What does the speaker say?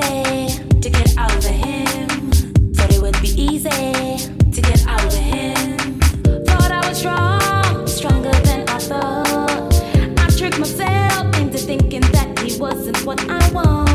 easy to get over him. Thought it would be easy to get over him. Thought I was strong, stronger than I thought. I tricked myself into thinking that he wasn't what I want.